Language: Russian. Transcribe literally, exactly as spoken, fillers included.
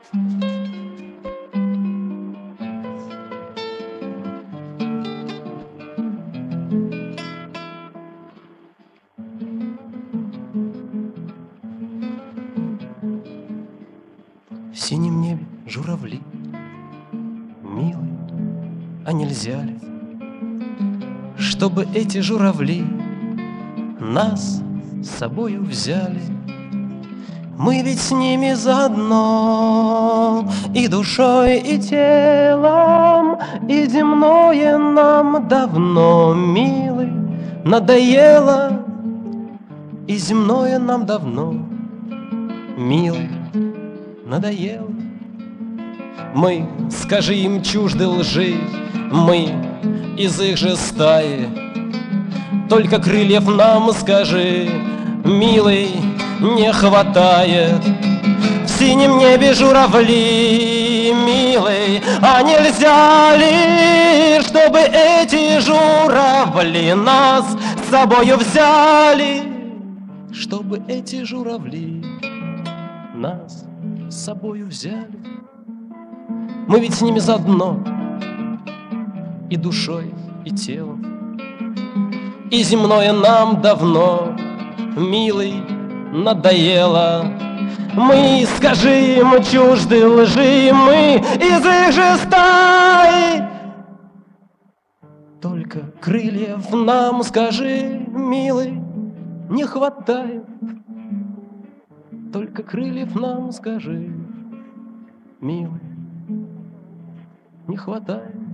В синем небе журавли, милый, а нельзя ли, чтобы эти журавли нас с собою взяли? Мы ведь с ними заодно, и душой, и телом, и земное нам давно, милый, надоело, и земное нам давно, милый, надоело. Мы, скажи им, чужды лжи, мы из их же стаи. Только крыльев нам, скажи, милый, не хватает. В синем небе журавли, милый, а нельзя ли, чтобы эти журавли нас с собою взяли? Чтобы эти журавли нас с собою взяли. Мы ведь с ними заодно, и душой, и телом, и земное нам давно, милый, надоело. Мы, скажи им, чужды лжи, мы из их же стаи. Только крыльев нам, скажи, милый, не хватает. Только крыльев нам, скажи, милый, не хватает.